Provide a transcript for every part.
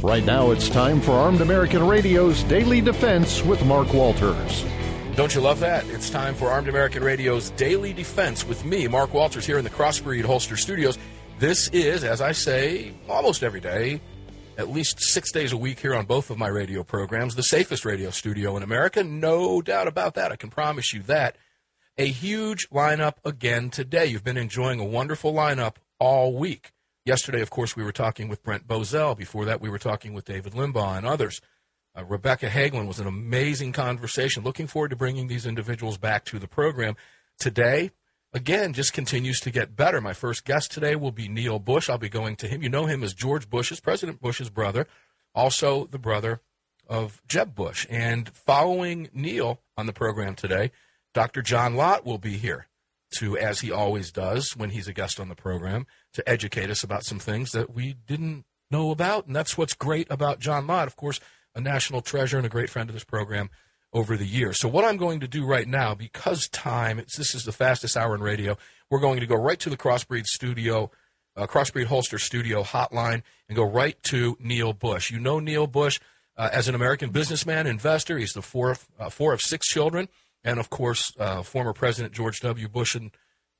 Right now it's time for Armed American Radio's Daily Defense with Mark Walters. Don't you love that? It's time for Armed American Radio's Daily Defense with me, Mark Walters, here in the Crossbreed Holster Studios. This is, as I say, almost every day, at least 6 days a week here on both of my radio programs, the safest radio studio in America. No doubt about that. I can promise you that. A huge lineup again today. You've been enjoying a wonderful lineup all week. Yesterday, of course, we were talking with Brent Bozell. Before that, we were talking with David Limbaugh and others. Rebecca Hagelin was an amazing conversation. Looking forward to bringing these individuals back to the program. Today, again, just continues to get better. My first guest today will be Neil Bush. I'll be going to him. You know him as George Bush's, President Bush's brother, also the brother of Jeb Bush. And following Neil on the program today, Dr. John Lott will be here to, as he always does when he's a guest on the program, to educate us about some things that we didn't know about. And that's what's great about John Lott, of course, a national treasure and a great friend of this program over the years. So what I'm going to do right now, because this is the fastest hour in radio, we're going to go right to the Crossbreed Studio, Crossbreed Holster Studio hotline and go right to Neil Bush. You know Neil Bush as an American businessman, investor. He's the four of six children. And, of course, former President George W. Bush and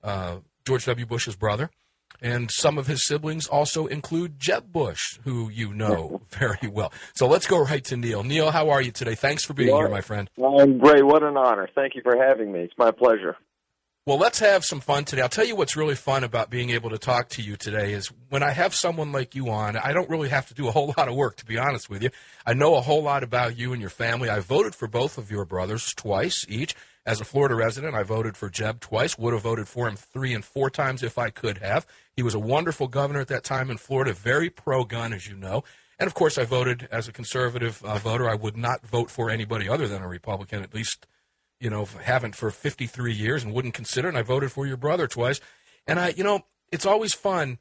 George W. Bush's brother. And some of his siblings also include Jeb Bush, who you know very well. So let's go right to Neil. Neil, how are you today? Thanks for being here, my friend. I'm great. What an honor. Thank you for having me. It's my pleasure. Well, let's have some fun today. I'll tell you what's really fun about being able to talk to you today is when I have someone like you on, I don't really have to do a whole lot of work, to be honest with you. I know a whole lot about you and your family. I voted for both of your brothers twice each. As a Florida resident, I voted for Jeb twice, would have voted for him 3 and 4 times if I could have. He was a wonderful governor at that time in Florida, very pro-gun, as you know. And, of course, I voted as a conservative voter. I would not vote for anybody other than a Republican, at least, haven't for 53 years and wouldn't consider it. And I voted for your brother twice. And it's always fun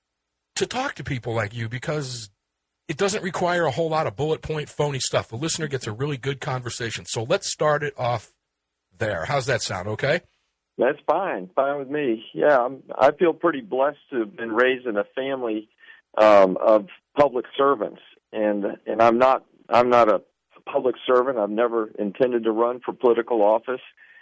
to talk to people like you because it doesn't require a whole lot of bullet point phony stuff. The listener gets a really good conversation. So let's start it off there. How's that sound? Okay? That's fine. Fine with me. Yeah, I feel pretty blessed to have been raised in a family of public servants, and I'm not a public servant. I've never intended to run for political office.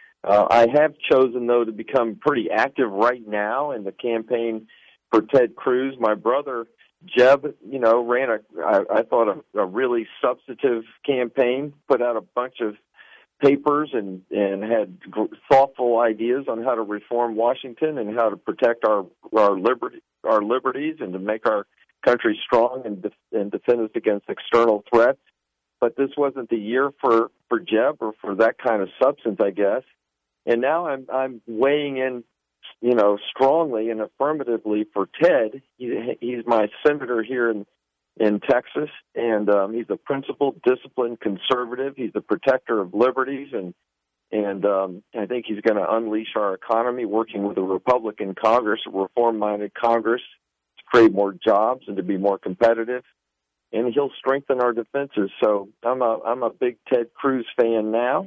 I have chosen, though, to become pretty active right now in the campaign for Ted Cruz. My brother Jeb, ran I thought a really substantive campaign, put out a bunch of papers and had thoughtful ideas on how to reform Washington and how to protect our liberties and to make our country strong and defend us against external threats. But this wasn't the year for Jeb or for that kind of substance, I guess. And now I'm weighing in, strongly and affirmatively for Ted. He's my senator here in Texas, and he's a principled, disciplined conservative. He's a protector of liberties, and I think he's going to unleash our economy, working with a Republican Congress, a reform-minded Congress, to create more jobs and to be more competitive. And he'll strengthen our defenses. So I'm a big Ted Cruz fan now,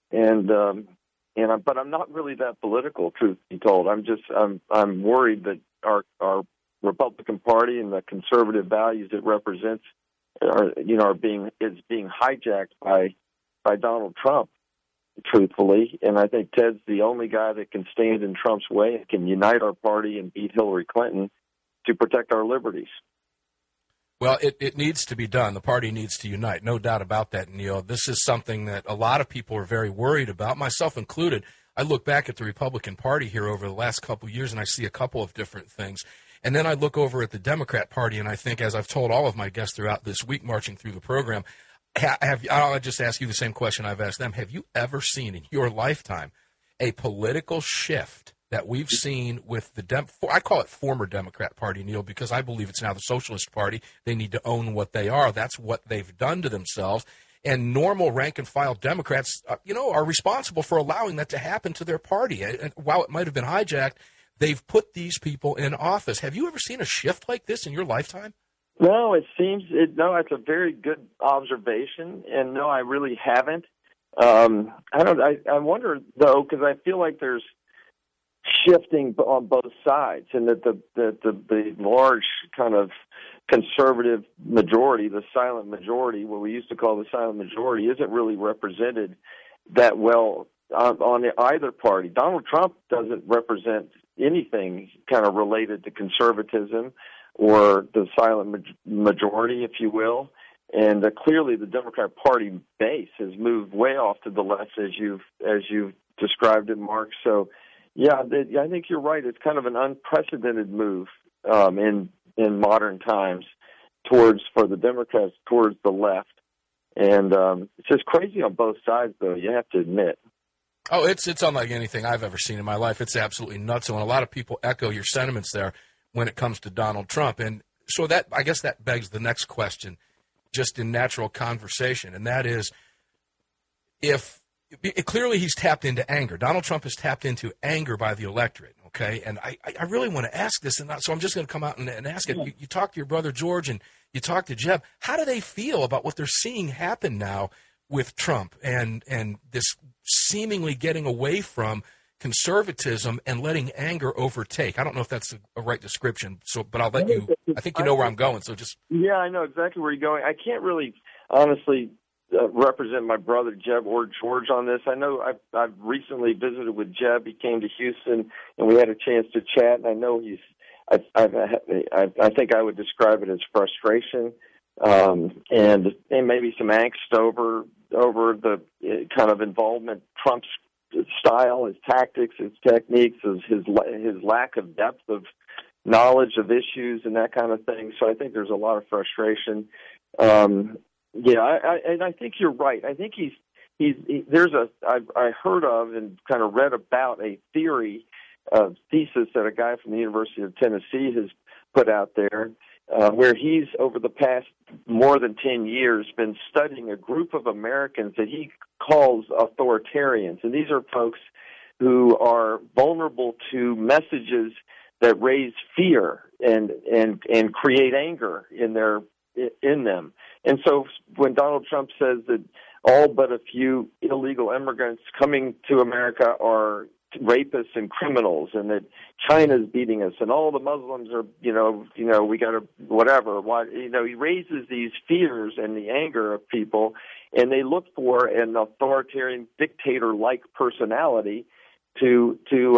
but I'm not really that political, truth be told. I'm worried that our Republican Party and the conservative values it represents is being hijacked by Donald Trump, truthfully. And I think Ted's the only guy that can stand in Trump's way and can unite our party and beat Hillary Clinton to protect our liberties. Well, it needs to be done. The party needs to unite. No doubt about that, Neil. This is something that a lot of people are very worried about, myself included. I look back at the Republican Party here over the last couple of years, and I see a couple of different things. And then I look over at the Democrat Party, and I think, as I've told all of my guests throughout this week marching through the program, I'll just ask you the same question I've asked them. Have you ever seen in your lifetime a political shift that we've seen with I call it former Democrat Party, Neil, because I believe it's now the Socialist Party. They need to own what they are. That's what they've done to themselves. And normal rank-and-file Democrats, are responsible for allowing that to happen to their party. And while it might have been hijacked, they've put these people in office. Have you ever seen a shift like this in your lifetime? No, it's a very good observation. And no, I really haven't. I wonder, though, because I feel like there's shifting on both sides, and that the large kind of conservative majority, the silent majority, what we used to call the silent majority, isn't really represented that well on either party. Donald Trump doesn't represent anything kind of related to conservatism or the silent majority, if you will. And clearly, the Democrat Party base has moved way off to the left, as you've described it, Mark. So, yeah, I think you're right. It's kind of an unprecedented move in modern times for the Democrats towards the left, and it's just crazy on both sides, though. You have to admit. Oh, it's unlike anything I've ever seen in my life. It's absolutely nuts, and a lot of people echo your sentiments there when it comes to Donald Trump. And so I guess that begs the next question, just in natural conversation, and that is, clearly he's tapped into anger. Donald Trump has tapped into anger by the electorate, okay? And I really want to ask this, and so I'm just going to come out and ask it. You talked to your brother George and you talked to Jeb. How do they feel about what they're seeing happen now with Trump and this seemingly getting away from conservatism and letting anger overtake? I don't know if that's a right description, but I'll let you. I think you know where I'm going. So just yeah, I know exactly where you're going. I can't really honestly represent my brother Jeb or George on this. I know I've recently visited with Jeb. He came to Houston, and we had a chance to chat. And I know I think I would describe it as frustration and maybe some angst over the kind of involvement Trump's style, his tactics, his techniques, his lack of depth of knowledge of issues and that kind of thing. So I think there's a lot of frustration. I think you're right. I think I heard of and kind of read about a thesis that a guy from the University of Tennessee has put out there, where he's, over the past more than 10 years, been studying a group of Americans that he calls authoritarians. And these are folks who are vulnerable to messages that raise fear and create anger in them. And so when Donald Trump says that all but a few illegal immigrants coming to America are rapists and criminals, and that China's beating us, and all the Muslims are, we got to whatever. He raises these fears and the anger of people, and they look for an authoritarian dictator-like personality to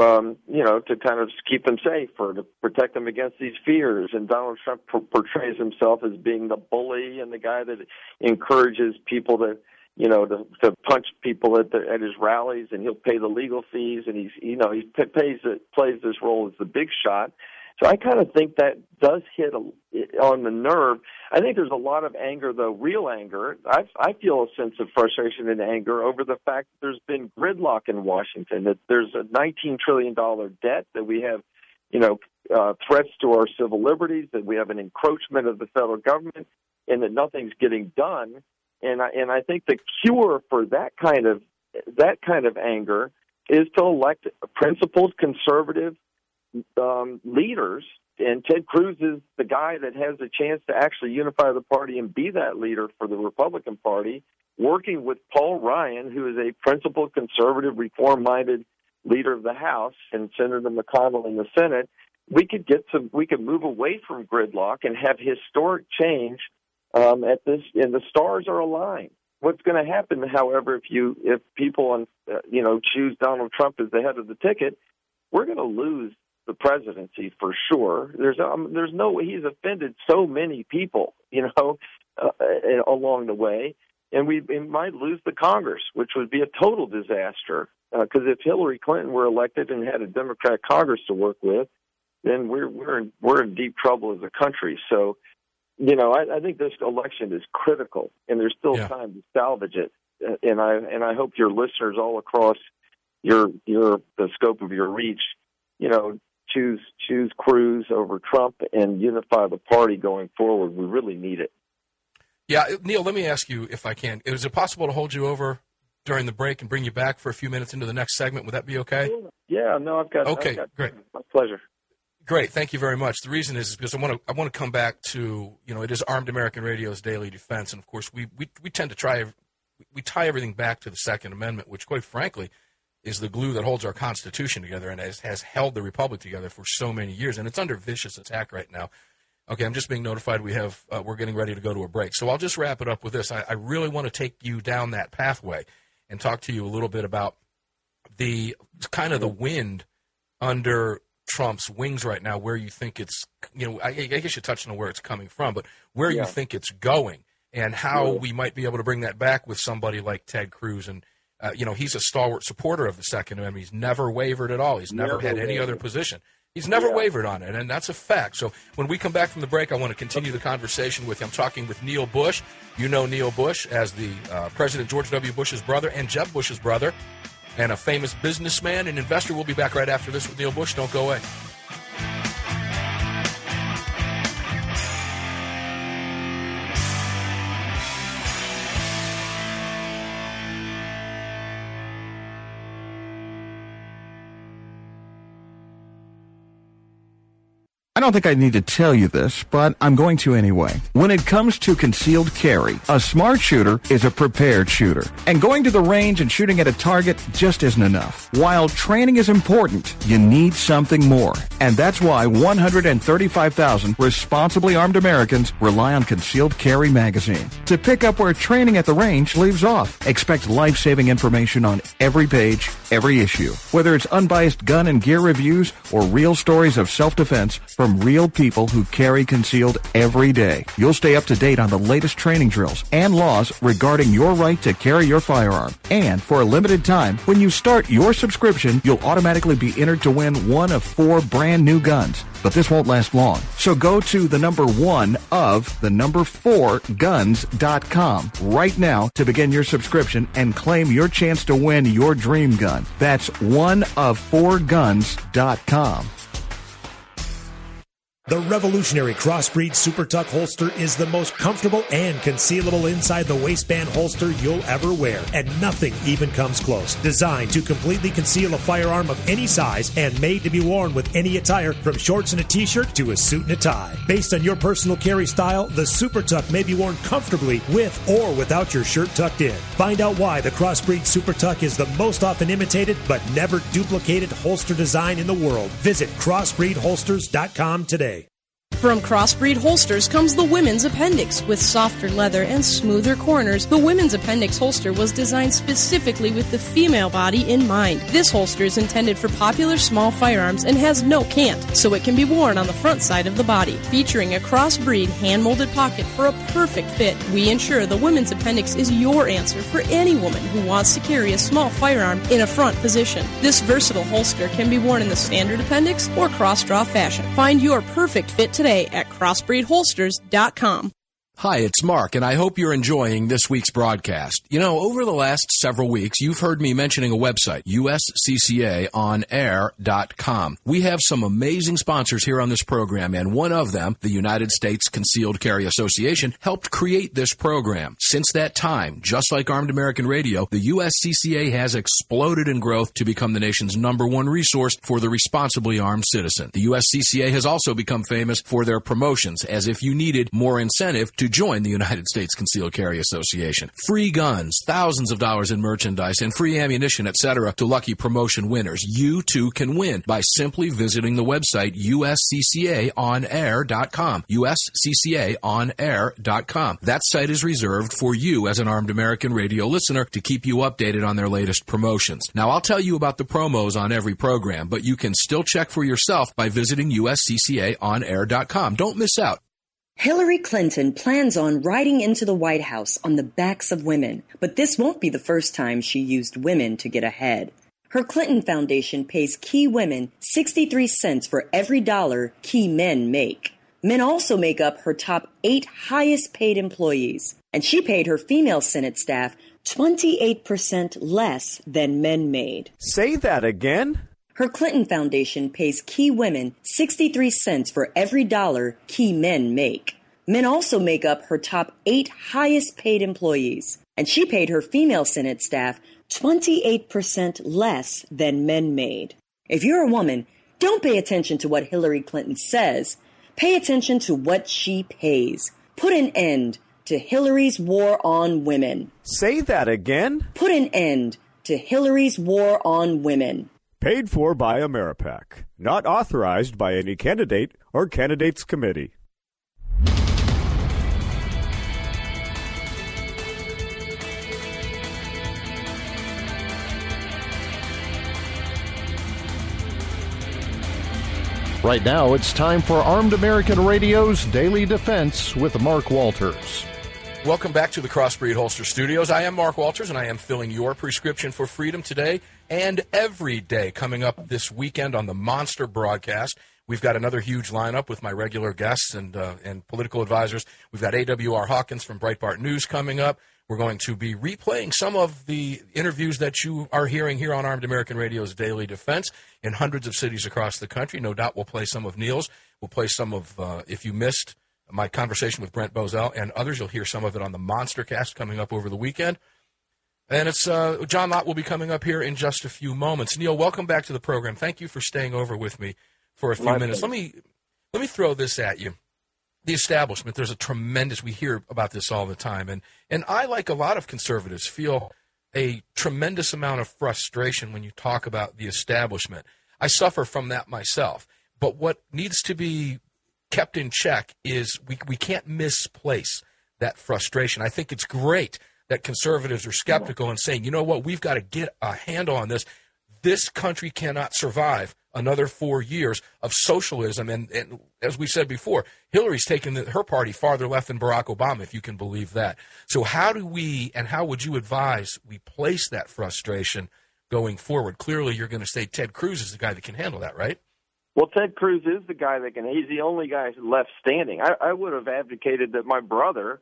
kind of keep them safe or to protect them against these fears. And Donald Trump portrays himself as being the bully and the guy that encourages people to punch people at his rallies, and he'll pay the legal fees, and plays this role as the big shot. So I kind of think that does hit on the nerve. I think there's a lot of anger, though, real anger. I feel a sense of frustration and anger over the fact that there's been gridlock in Washington, that there's a $19 trillion debt, that we have, threats to our civil liberties, that we have an encroachment of the federal government, and that nothing's getting done. And I think the cure for that kind of anger is to elect principled conservative leaders, and Ted Cruz is the guy that has a chance to actually unify the party and be that leader for the Republican Party, working with Paul Ryan, who is a principled conservative, reform-minded leader of the House, and Senator McConnell in the Senate. We could move away from gridlock and have historic change and the stars are aligned. What's going to happen, however, if people choose Donald Trump as the head of the ticket, we're going to lose the presidency for sure. There's no way. He's offended so many people, along the way, and we might lose the Congress, which would be a total disaster. Because if Hillary Clinton were elected and had a Democrat Congress to work with, then we're in deep trouble as a country. So, I think this election is critical, and there's still time to salvage it. And I hope your listeners all across the scope of your reach, choose Cruz over Trump and unify the party going forward. We really need it. Yeah, Neil, let me ask you if I can. Is it possible to hold you over during the break and bring you back for a few minutes into the next segment? Would that be okay? Yeah, no, I've got. Okay, great. My pleasure. Great, thank you very much. The reason is because I want to come back to, it is Armed American Radio's Daily Defense, and of course we tend to tie everything back to the Second Amendment, which, quite frankly, is the glue that holds our Constitution together and has held the Republic together for so many years. And it's under vicious attack right now. Okay, I'm just being notified we're getting ready to go to a break. So I'll just wrap it up with this. I really want to take you down that pathway and talk to you a little bit about the kind of the wind under Trump's wings right now, where you think it's, I guess you touched on where it's coming from, but where you think it's going and how we might be able to bring that back with somebody like Ted Cruz. And, he's a stalwart supporter of the Second Amendment. He's never wavered at all. He's never had any other position. He's never wavered on it, and that's a fact. So when we come back from the break, I want to continue the conversation with you. I'm talking with Neil Bush. You know Neil Bush as the President George W. Bush's brother and Jeb Bush's brother, and a famous businessman and investor. We'll be back right after this with Neil Bush. Don't go away. I don't think I need to tell you this, but I'm going to anyway. When it comes to concealed carry, a smart shooter is a prepared shooter. And going to the range and shooting at a target just isn't enough. While training is important, you need something more. And that's why 135,000 responsibly armed Americans rely on Concealed Carry Magazine to pick up where training at the range leaves off. Expect life-saving information on every page, every issue. Whether it's unbiased gun and gear reviews or real stories of self-defense from real people who carry concealed every day. You'll stay up to date on the latest training drills and laws regarding your right to carry your firearm. And for a limited time, when you start your subscription, you'll automatically be entered to win one of 4 brand new guns. But this won't last long. So go to the number 1 of the number 4guns.com right now to begin your subscription and claim your chance to win your dream gun. That's 1of4guns.com. The revolutionary Crossbreed Super Tuck holster is the most comfortable and concealable inside the waistband holster you'll ever wear, and nothing even comes close. Designed to completely conceal a firearm of any size and made to be worn with any attire, from shorts and a t-shirt to a suit and a tie. Based on your personal carry style, the Super Tuck may be worn comfortably with or without your shirt tucked in. Find out why the Crossbreed Super Tuck is the most often imitated but never duplicated holster design in the world. Visit crossbreedholsters.com today. From Crossbreed Holsters comes the Women's Appendix. With softer leather and smoother corners, the Women's Appendix holster was designed specifically with the female body in mind. This holster is intended for popular small firearms and has no cant, so it can be worn on the front side of the body. Featuring a Crossbreed hand-molded pocket for a perfect fit, we ensure the Women's Appendix is your answer for any woman who wants to carry a small firearm in a front position. This versatile holster can be worn in the standard appendix or cross-draw fashion. Find your perfect fit today at crossbreedholsters.com. Hi, it's Mark, and I hope you're enjoying this week's broadcast. Over the last several weeks, you've heard me mentioning a website, usccaaonair.com. We have some amazing sponsors here on this program, and one of them, the United States Concealed Carry Association, helped create this program. Since that time, just like Armed American Radio, the USCCA has exploded in growth to become the nation's #1 resource for the responsibly armed citizen. The USCCA has also become famous for their promotions, as if you needed more incentive to join the United States Concealed Carry Association. Free guns, thousands of dollars in merchandise, and free ammunition, etc. to lucky promotion winners. You too can win by simply visiting the website usccaaonair.com. usccaaonair.com. That site is reserved for you as an Armed American Radio listener to keep you updated on their latest promotions. Now, I'll tell you about the promos on every program, but you can still check for yourself by visiting usccaaonair.com. Don't miss out. Hillary Clinton plans on riding into the White House on the backs of women, but this won't be the first time she used women to get ahead. Her Clinton Foundation pays key women 63 cents for every dollar key men make. Men also make up her top 8 highest paid employees, and she paid her female Senate staff 28% less than men made. Say that again? Her Clinton Foundation pays key women 63 cents for every dollar key men make. Men also make up her top 8 highest paid employees, and she paid her female Senate staff 28% less than men made. If you're a woman, don't pay attention to what Hillary Clinton says. Pay attention to what she pays. Put an end to Hillary's war on women. Say that again? Put an end to Hillary's war on women. Paid for by Ameripac. Not authorized by any candidate or candidates committee. Right now, it's time for Armed American Radio's Daily Defense with Mark Walters. Welcome back to the Crossbreed Holster Studios. I am Mark Walters, and I am filling your prescription for freedom today and every day. Coming up this weekend on the Monster broadcast, we've got another huge lineup with my regular guests and political advisors. We've got A.W.R. Hawkins from Breitbart News coming up. We're going to be replaying some of the interviews that you are hearing here on Armed American Radio's Daily Defense in hundreds of cities across the country. No doubt we'll play some of Neil's. We'll play some of, if you missed my conversation with Brent Bozell and others, you'll hear some of it on the Monstercast coming up over the weekend. And it's John Lott will be coming up here in just a few moments. Neil, welcome back to the program. Thank you for staying over with me for a few minutes. Let me throw this at you. The establishment, there's a tremendous, we hear about this all the time, and I, like a lot of conservatives, feel a tremendous amount of frustration when you talk about the establishment. I suffer from that myself. But what needs to be kept in check is we can't misplace that frustration. I think it's great that conservatives are skeptical and saying, you know what, we've got to get a handle on this. This country cannot survive another 4 years of socialism. And as we said before, Hillary's taken her party farther left than Barack Obama, if you can believe that. So how do we, and how would you advise we place that frustration going forward? Clearly, you're going to say Ted Cruz is the guy that can handle that, right? Well, Ted Cruz is the guy that can. He's the only guy left standing. I would have advocated that my brother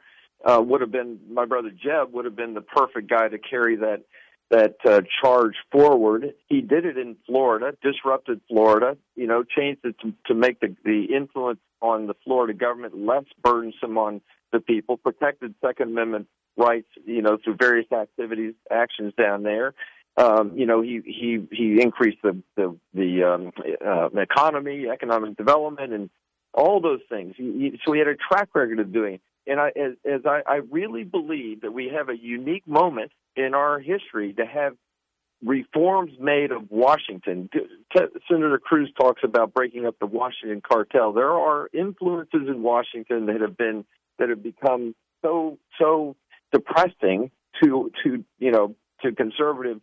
Jeb would have been the perfect guy to carry that charge forward. He did it in Florida, disrupted Florida, changed it to make the influence on the Florida government less burdensome on the people, protected Second Amendment rights, through various actions down there. He increased the economy, economic development, and all those things. So he had a track record of doing it. And I really believe that we have a unique moment in our history to have reforms made of Washington. Senator Cruz talks about breaking up the Washington cartel. There are influences in Washington that have become so depressing to conservative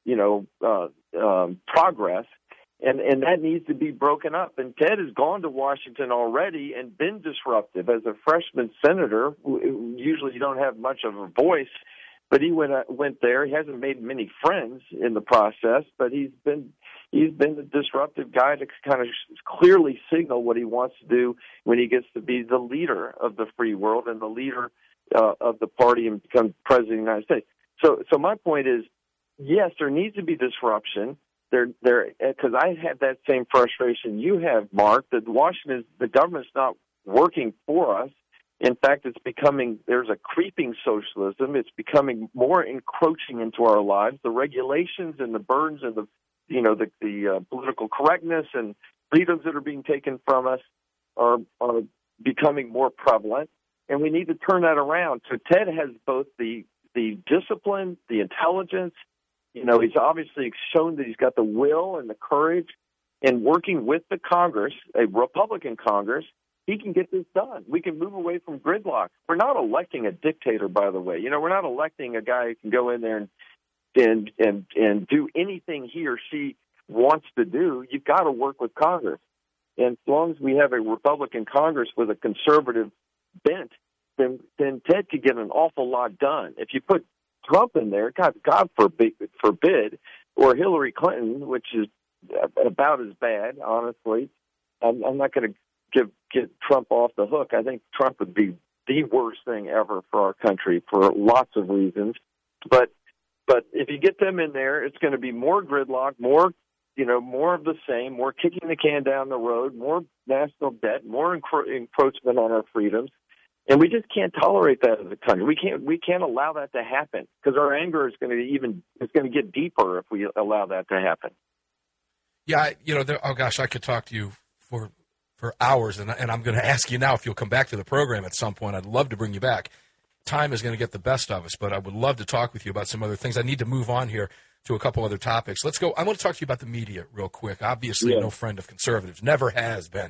progress, and that needs to be broken up. And Ted has gone to Washington already and been disruptive. As a freshman senator, usually you don't have much of a voice, but he went there. He hasn't made many friends in the process, but he's been a disruptive guy to kind of clearly signal what he wants to do when he gets to be the leader of the free world and the leader of the party and become president of the United States. So my point is, yes, there needs to be disruption. Because I had that same frustration you have, Mark, that the government's not working for us. In fact, there's a creeping socialism. It's becoming more encroaching into our lives. The regulations and the burdens and the political correctness and freedoms that are being taken from us are becoming more prevalent, and we need to turn that around. So Ted has both the discipline, the intelligence. He's obviously shown that he's got the will and the courage, and working with the Congress, a Republican Congress, he can get this done. We can move away from gridlock. We're not electing a dictator, by the way. We're not electing a guy who can go in there and do anything he or she wants to do. You've got to work with Congress. And as long as we have a Republican Congress with a conservative bent, then Ted could get an awful lot done. If you put Trump in there, God forbid, or Hillary Clinton, which is about as bad, honestly. I'm not going to get Trump off the hook. I think Trump would be the worst thing ever for our country for lots of reasons. But if you get them in there, it's going to be more gridlock, more of the same, more kicking the can down the road, more national debt, more encroachment on our freedoms. And we just can't tolerate that as a country. We can't allow that to happen, because our anger is going to get deeper if we allow that to happen. Yeah, I could talk to you for hours, and I'm going to ask you now if you'll come back to the program at some point. I'd love to bring you back. Time is going to get the best of us, but I would love to talk with you about some other things. I need to move on here to a couple other topics. Let's go. I want to talk to you about the media real quick. Obviously, no friend of conservatives, never has been.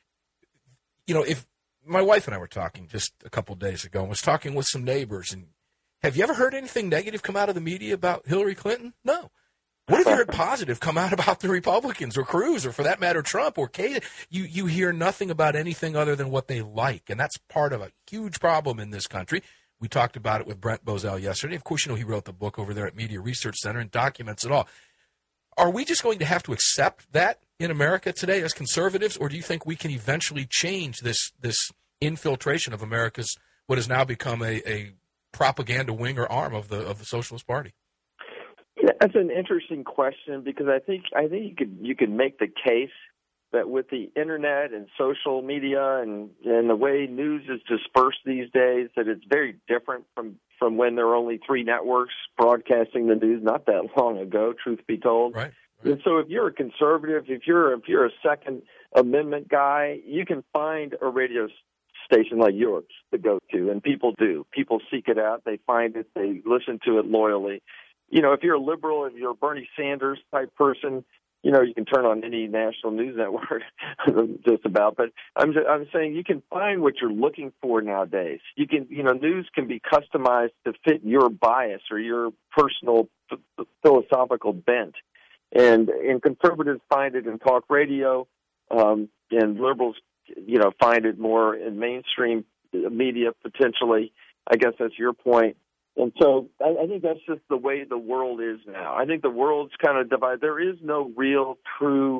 You know, if my wife and I were talking just a couple of days ago and was talking with some neighbors, and have you ever heard anything negative come out of the media about Hillary Clinton? No. What have you heard positive come out about the Republicans or Cruz or, for that matter, Trump or Kate? You hear nothing about anything other than what they like, and that's part of a huge problem in this country. We talked about it with Brent Bozell yesterday. Of course, you know, he wrote the book over there at Media Research Center and documents it all. Are we just going to have to accept that in America today as conservatives, or do you think we can eventually change this infiltration of America's what has now become a propaganda wing or arm of the Socialist Party? That's an interesting question, because I think you could make the case that with the internet and social media and the way news is dispersed these days, that it's very different from when there were only 3 networks broadcasting the news not that long ago, truth be told. Right. And so if you're a conservative, if you're a Second Amendment guy, you can find a radio station like yours to go to, and people do. People seek it out. They find it. They listen to it loyally. You know, if you're a liberal, if you're a Bernie Sanders type person, you know, you can turn on any national news network just about. But I'm saying you can find what you're looking for nowadays. You can, you know, news can be customized to fit your bias or your personal philosophical bent. And conservatives find it in talk radio, and liberals, you know, find it more in mainstream media potentially. I guess that's your point. And so I think that's just the way the world is now. I think the world's kind of divided. There is no real, true,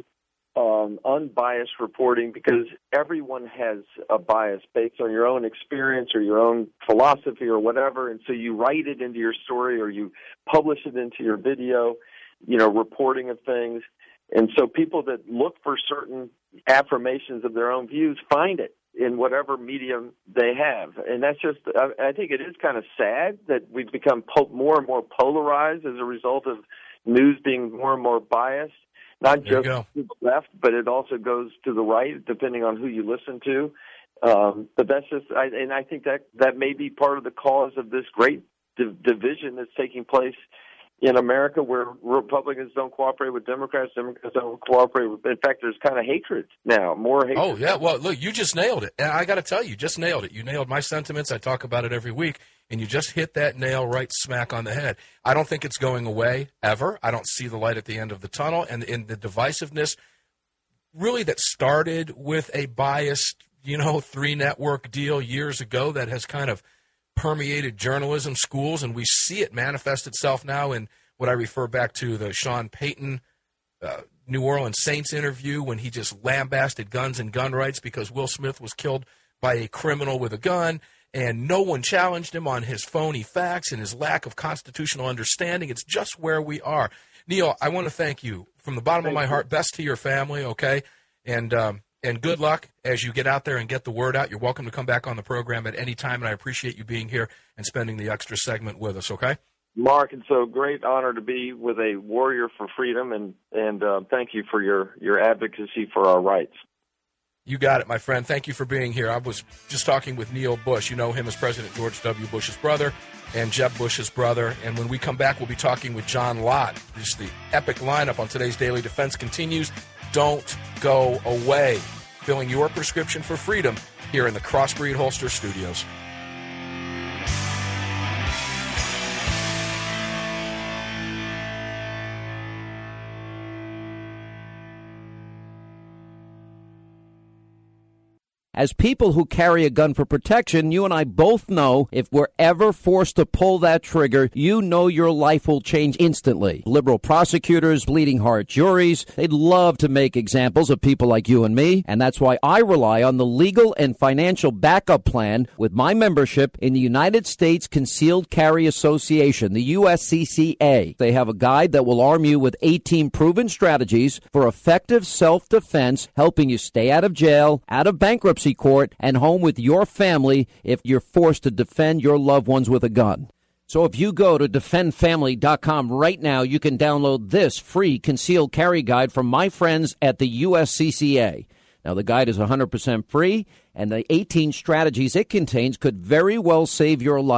unbiased reporting, because everyone has a bias based on your own experience or your own philosophy or whatever. And so you write it into your story or you publish it into your video, you know, reporting of things. And so people that look for certain affirmations of their own views find it in whatever medium they have. And that's just, I think it is kind of sad that we've become more and more polarized as a result of news being more and more biased, not just to the left, but it also goes to the right, depending on who you listen to. But that's just, I think that may be part of the cause of this great division that's taking place in America, where Republicans don't cooperate with Democrats, Democrats don't cooperate with, in fact, there's kind of hatred now, more hatred. Oh, yeah. Well, look, you just nailed it. And I got to tell you, just nailed it. You nailed my sentiments. I talk about it every week, and you just hit that nail right smack on the head. I don't think it's going away ever. I don't see the light at the end of the tunnel. And in the divisiveness, really, that started with a biased, 3-network deal years ago that has kind of permeated journalism schools, and we see it manifest itself now in what I refer back to the Sean Payton New Orleans Saints interview, when he just lambasted guns and gun rights because Will Smith was killed by a criminal with a gun, and no one challenged him on his phony facts and his lack of constitutional understanding. It's just where we are. Neil, I want to thank you from the bottom of my heart. Best to your family, okay? And good luck as you get out there and get the word out. You're welcome to come back on the program at any time, and I appreciate you being here and spending the extra segment with us, okay? Mark, it's a great honor to be with a warrior for freedom, and thank you for your advocacy for our rights. You got it, my friend. Thank you for being here. I was just talking with Neil Bush. You know him as President George W. Bush's brother and Jeb Bush's brother. And when we come back, we'll be talking with John Lott. Just the epic lineup on today's Daily Defense continues. Don't go away. Filling your prescription for freedom here in the Crossbreed Holster Studios. As people who carry a gun for protection, you and I both know if we're ever forced to pull that trigger, you know your life will change instantly. Liberal prosecutors, bleeding heart juries, they'd love to make examples of people like you and me, and that's why I rely on the legal and financial backup plan with my membership in the United States Concealed Carry Association, the USCCA. They have a guide that will arm you with 18 proven strategies for effective self-defense, helping you stay out of jail, out of bankruptcy court, and home with your family if you're forced to defend your loved ones with a gun. So if you go to defendfamily.com right now, you can download this free concealed carry guide from my friends at the USCCA. Now, the guide is 100% free, and the 18 strategies it contains could very well save your life.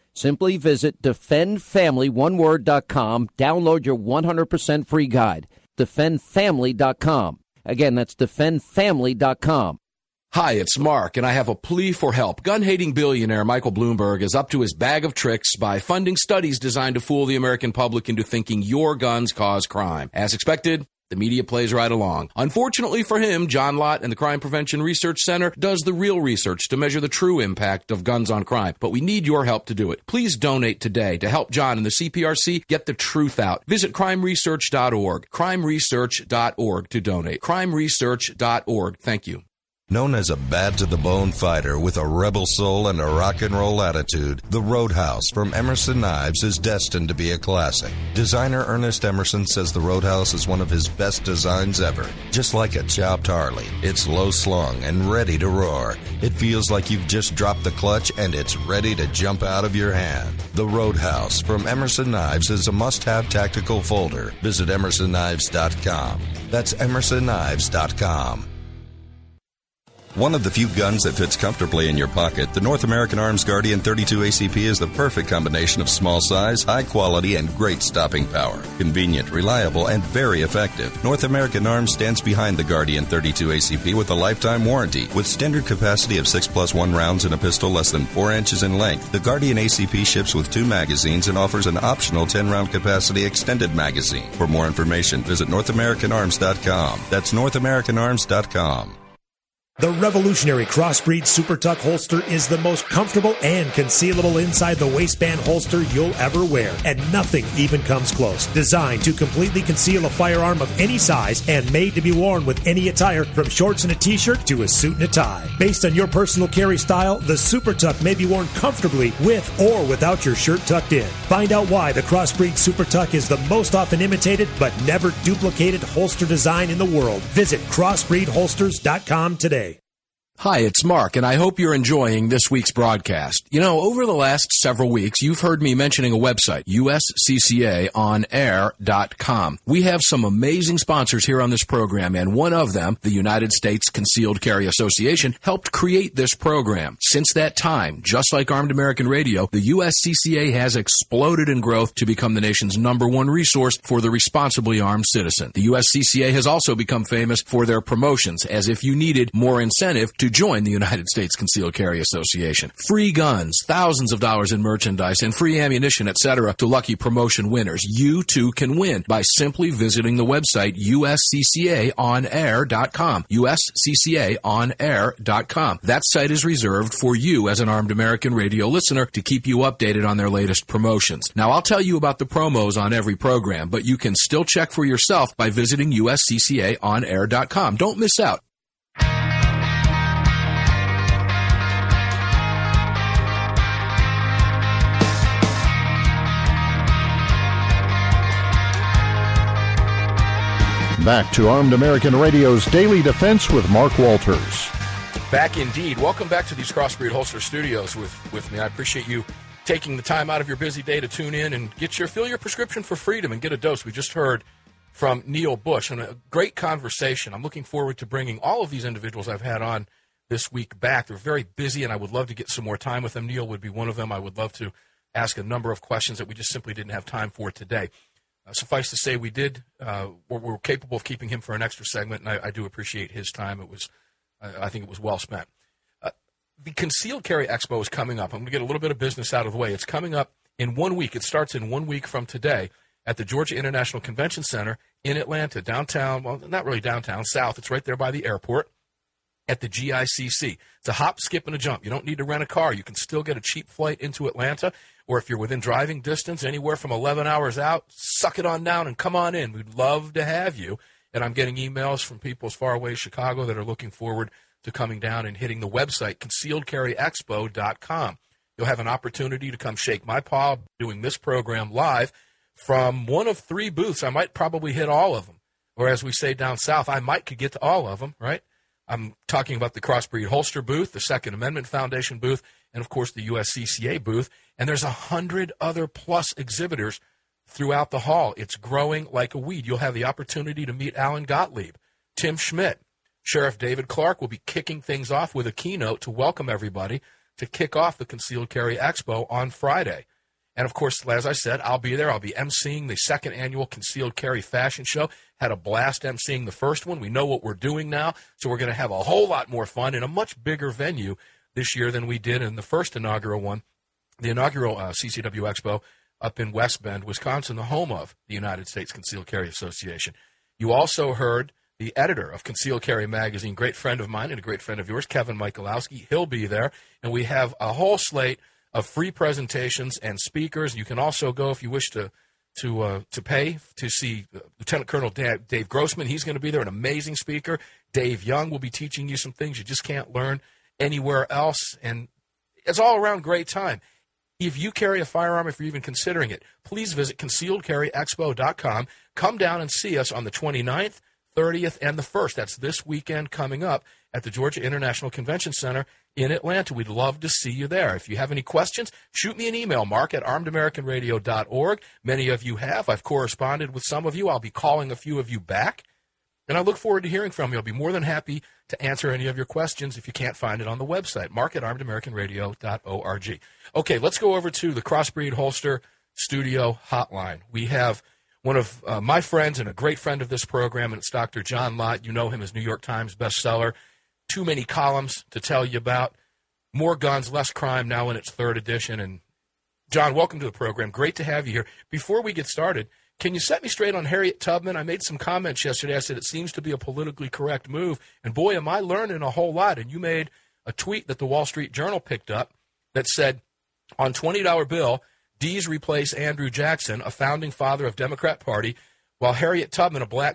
Simply visit defendfamily.com, download your 100% free guide. defendfamily.com. Again, that's defendfamily.com. Hi, it's Mark, and I have a plea for help. Gun-hating billionaire Michael Bloomberg is up to his bag of tricks by funding studies designed to fool the American public into thinking your guns cause crime. As expected, the media plays right along. Unfortunately for him, John Lott and the Crime Prevention Research Center does the real research to measure the true impact of guns on crime. But we need your help to do it. Please donate today to help John and the CPRC get the truth out. Visit crimeresearch.org. crimeresearch.org to donate. crimeresearch.org. Thank you. Known as a bad-to-the-bone fighter with a rebel soul and a rock and roll attitude, the Roadhouse from Emerson Knives is destined to be a classic. Designer Ernest Emerson says the Roadhouse is one of his best designs ever. Just like a chopped Harley, it's low-slung and ready to roar. It feels like you've just dropped the clutch and it's ready to jump out of your hand. The Roadhouse from Emerson Knives is a must-have tactical folder. Visit emersonKnives.com. That's emersonKnives.com. One of the few guns that fits comfortably in your pocket, the North American Arms Guardian 32 ACP is the perfect combination of small size, high quality, and great stopping power. Convenient, reliable, and very effective. North American Arms stands behind the Guardian 32 ACP with a lifetime warranty. With standard capacity of 6+1 rounds in a pistol less than 4 inches in length, the Guardian ACP ships with 2 magazines and offers an optional 10-round capacity extended magazine. For more information, visit NorthAmericanArms.com. That's NorthAmericanArms.com. The revolutionary Crossbreed Super Tuck holster is the most comfortable and concealable inside the waistband holster you'll ever wear, and nothing even comes close. Designed to completely conceal a firearm of any size and made to be worn with any attire, from shorts and a t-shirt to a suit and a tie. Based on your personal carry style, the Super Tuck may be worn comfortably with or without your shirt tucked in. Find out why the Crossbreed Super Tuck is the most often imitated but never duplicated holster design in the world. Visit crossbreedholsters.com today. Hi, it's Mark, and I hope you're enjoying this week's broadcast. You know, over the last several weeks, you've heard me mentioning a website, usccaonair.com. We have some amazing sponsors here on this program, and one of them, the United States Concealed Carry Association, helped create this program. Since that time, just like Armed American Radio, the USCCA has exploded in growth to become the nation's #1 resource for the responsibly armed citizen. The USCCA has also become famous for their promotions, as if you needed more incentive to join the United States Concealed Carry Association. Free guns, thousands of dollars in merchandise, and free ammunition, etc. to lucky promotion winners. You too can win by simply visiting the website usccaonair.com. usccaonair.com. That site is reserved for you as an Armed American Radio listener to keep you updated on their latest promotions. Now, I'll tell you about the promos on every program, but you can still check for yourself by visiting usccaonair.com. Don't miss out. Back to Armed American Radio's Daily Defense with Mark Walters. Back indeed. Welcome back to these Crossbreed Holster Studios with me. I appreciate you taking the time out of your busy day to tune in and fill your prescription for freedom and get a dose. We just heard from Neil Bush, and a great conversation. I'm looking forward to bringing all of these individuals I've had on this week back. They're very busy, and I would love to get some more time with them. Neil would be one of them. I would love to ask a number of questions that we just simply didn't have time for today. Suffice to say, we're capable of keeping him for an extra segment, and I do appreciate his time. I think it was well spent. The Concealed Carry Expo is coming up. I'm going to get a little bit of business out of the way. It's coming up in 1 week. It starts in 1 week from today at the Georgia International Convention Center in Atlanta, downtown. Well, not really downtown, south. It's right there by the airport at the GICC. It's a hop, skip, and a jump. You don't need to rent a car. You can still get a cheap flight into Atlanta, or if you're within driving distance, anywhere from 11 hours out, suck it on down and come on in. We'd love to have you. And I'm getting emails from people as far away as Chicago that are looking forward to coming down and hitting the website, concealedcarryexpo.com. You'll have an opportunity to come shake my paw doing this program live from one of 3 booths. I might probably hit all of them. Or as we say down south, I could get to all of them, right? I'm talking about the Crossbreed Holster booth, the Second Amendment Foundation booth, and, of course, the USCCA booth. And there's 100 other plus exhibitors throughout the hall. It's growing like a weed. You'll have the opportunity to meet Alan Gottlieb, Tim Schmidt. Sheriff David Clark will be kicking things off with a keynote to welcome everybody to kick off the Concealed Carry Expo on Friday. And, of course, as I said, I'll be there. I'll be emceeing the second annual Concealed Carry Fashion Show. Had a blast emceeing the first one. We know what we're doing now, so we're going to have a whole lot more fun in a much bigger venue this year than we did in the first inaugural one, the inaugural CCW Expo up in West Bend, Wisconsin, the home of the United States Concealed Carry Association. You also heard the editor of Concealed Carry Magazine, great friend of mine and a great friend of yours, Kevin Michalowski. He'll be there, and we have a whole slate of free presentations and speakers. You can also go, if you wish, to pay to see Lieutenant Colonel Dave Grossman. He's going to be there, an amazing speaker. Dave Young will be teaching you some things you just can't learn anywhere else, and it's all around great time. If you carry a firearm, if you're even considering it, please visit concealedcarryexpo.com. Come down and see us on the 29th, 30th, and the 1st. That's this weekend coming up at the Georgia International Convention Center in Atlanta. We'd love to see you there. If you have any questions, shoot me an email, mark@armedamericanradio.org. Many of you have. I've corresponded with some of you. I'll be calling a few of you back, and I look forward to hearing from you. I'll be more than happy to answer any of your questions if you can't find it on the website, mark@armedamericanradio.org. Okay, let's go over to the Crossbreed Holster Studio Hotline. We have one of my friends and a great friend of this program, and it's Dr. John Lott. You know him as New York Times bestseller. Too many columns to tell you about. More Guns, Less Crime, now in its 3rd edition. And John, welcome to the program. Great to have you here. Before we get started, can you set me straight on Harriet Tubman? I made some comments yesterday. I said it seems to be a politically correct move. And boy, am I learning a whole lot. And you made a tweet that the Wall Street Journal picked up that said, on $20 bill, D's replace Andrew Jackson, a founding father of Democrat Party, while Harriet Tubman, a black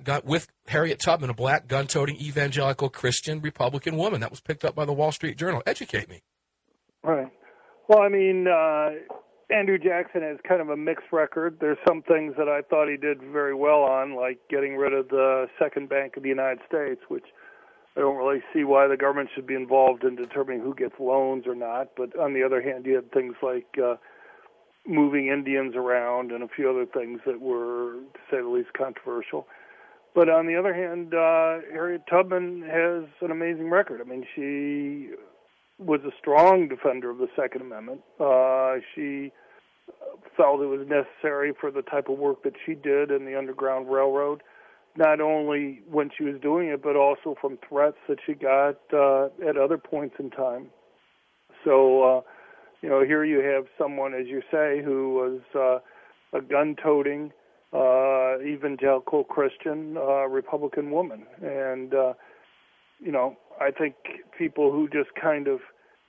gun-toting evangelical Christian Republican woman. That was picked up by the Wall Street Journal. Educate me. Right. Well, I mean, Andrew Jackson has kind of a mixed record. There's some things that I thought he did very well on, like getting rid of the Second Bank of the United States, which I don't really see why the government should be involved in determining who gets loans or not. But on the other hand, you had things like moving Indians around and a few other things that were, to say the least, controversial. But on the other hand, Harriet Tubman has an amazing record. I mean, she was a strong defender of the Second Amendment. She felt it was necessary for the type of work that she did in the Underground Railroad, not only when she was doing it, but also from threats that she got at other points in time. So, here you have someone, as you say, who was a gun-toting, evangelical Christian Republican woman. And, I think people who just kind of,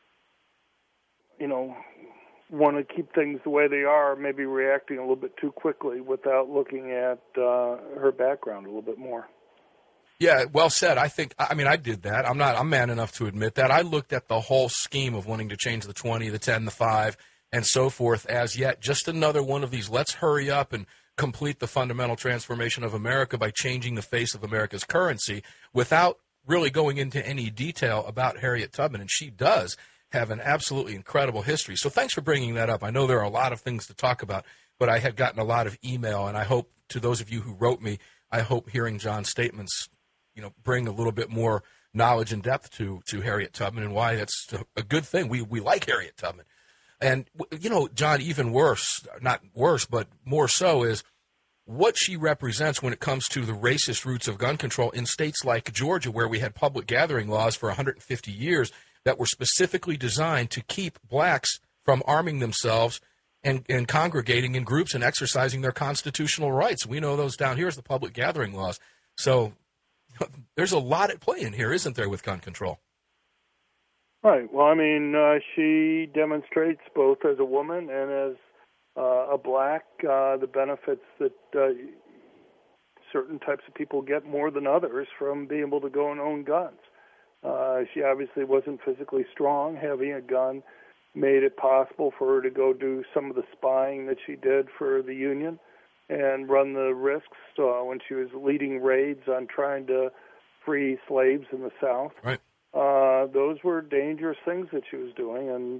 want to keep things the way they are may be reacting a little bit too quickly without looking at her background a little bit more. Yeah, well said. I did that. I'm man enough to admit that. I looked at the whole scheme of wanting to change the 20, the 10, the 5, and so forth as yet just another one of these, let's hurry up and complete the fundamental transformation of America by changing the face of America's currency without really going into any detail about Harriet Tubman. And she does have an absolutely incredible history. So thanks for bringing that up. I know there are a lot of things to talk about, but I had gotten a lot of email, and I hope, to those of you who wrote me, I hope hearing John's statements bring a little bit more knowledge and depth to Harriet Tubman and why that's a good thing. We like Harriet Tubman. And, John, even worse, not worse, but more so is what she represents when it comes to the racist roots of gun control in states like Georgia, where we had public gathering laws for 150 years that were specifically designed to keep blacks from arming themselves and congregating in groups and exercising their constitutional rights. We know those down here as the public gathering laws. So there's a lot at play in here, isn't there, with gun control? Right. Well, I mean, she demonstrates both as a woman and as a black the benefits that certain types of people get more than others from being able to go and own guns. She obviously wasn't physically strong. Having a gun made it possible for her to go do some of the spying that she did for the Union and run the risks when she was leading raids on trying to free slaves in the South. Right. Those were dangerous things that she was doing, and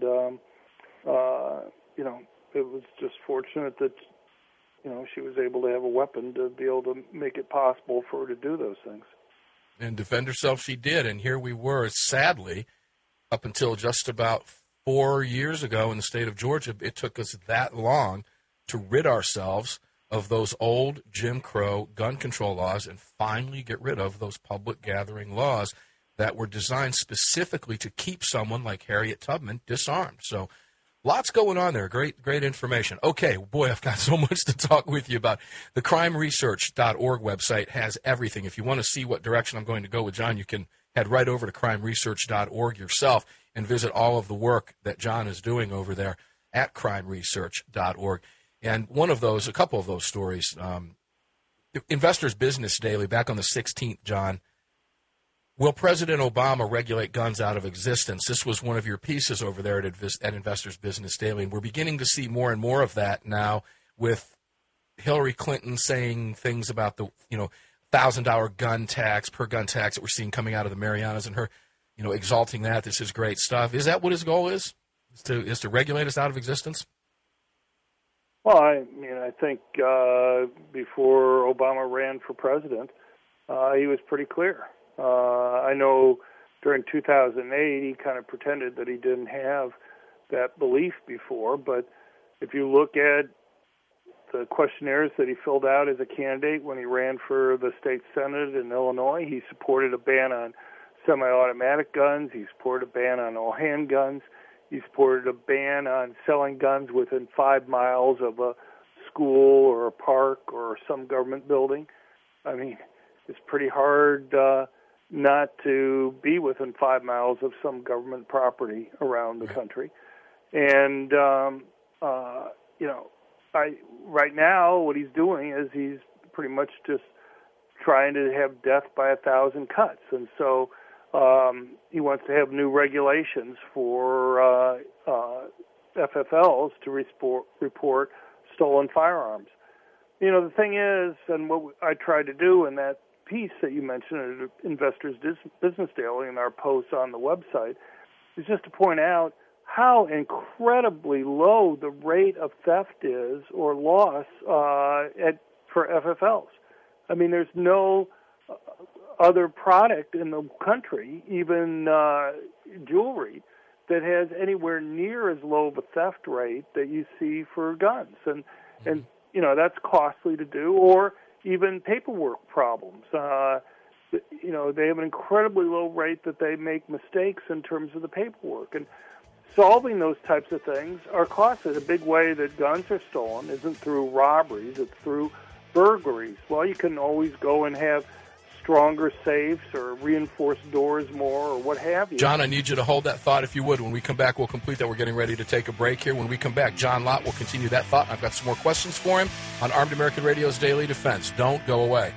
it was just fortunate that she was able to have a weapon to be able to make it possible for her to do those things. And defend herself she did, and here we were, sadly, up until just about 4 years ago in the state of Georgia, it took us that long to rid ourselves of those old Jim Crow gun control laws and finally get rid of those public gathering laws that were designed specifically to keep someone like Harriet Tubman disarmed. So lots going on there. Great information. Okay, boy, I've got so much to talk with you about. The crimeresearch.org website has everything. If you want to see what direction I'm going to go with John, you can head right over to crimeresearch.org yourself and visit all of the work that John is doing over there at crimeresearch.org. And a couple of those stories, Investors Business Daily, back on the 16th, John, will President Obama regulate guns out of existence? This was one of your pieces over there at Investors Business Daily, and we're beginning to see more and more of that now with Hillary Clinton saying things about the $1,000 gun tax, per gun tax that we're seeing coming out of the Marianas, and her exalting that. This is great stuff. Is that what his goal is to regulate us out of existence? Well, I think before Obama ran for president, he was pretty clear. I know during 2008 he kind of pretended that he didn't have that belief before, but if you look at the questionnaires that he filled out as a candidate when he ran for the state senate in Illinois, he supported a ban on semi-automatic guns, he supported a ban on all handguns, he supported a ban on selling guns within 5 miles of a school or a park or some government building. I mean, it's pretty hard not to be within 5 miles of some government property around the country. And, right now what he's doing is he's pretty much just trying to have death by 1,000 cuts. And so he wants to have new regulations for FFLs to report stolen firearms. The thing is, and what I tried to do in that piece that you mentioned at Investors Business Daily and our posts on the website is just to point out how incredibly low the rate of theft is or loss for FFLs. I mean, there's no other product in the country, even jewelry, that has anywhere near as low of a theft rate that you see for guns. And that's costly to do, or even paperwork problems. They have an incredibly low rate that they make mistakes in terms of the paperwork. And solving those types of things are costly. The big way that guns are stolen isn't through robberies, it's through burglaries. Well, you can always go and have stronger safes or reinforce doors more or what have you. John, I need you to hold that thought if you would. When we come back, we'll complete that. We're getting ready to take a break here. When we come back, John Lott will continue that thought. I've got some more questions for him on Armed American Radio's Daily Defense. Don't go away.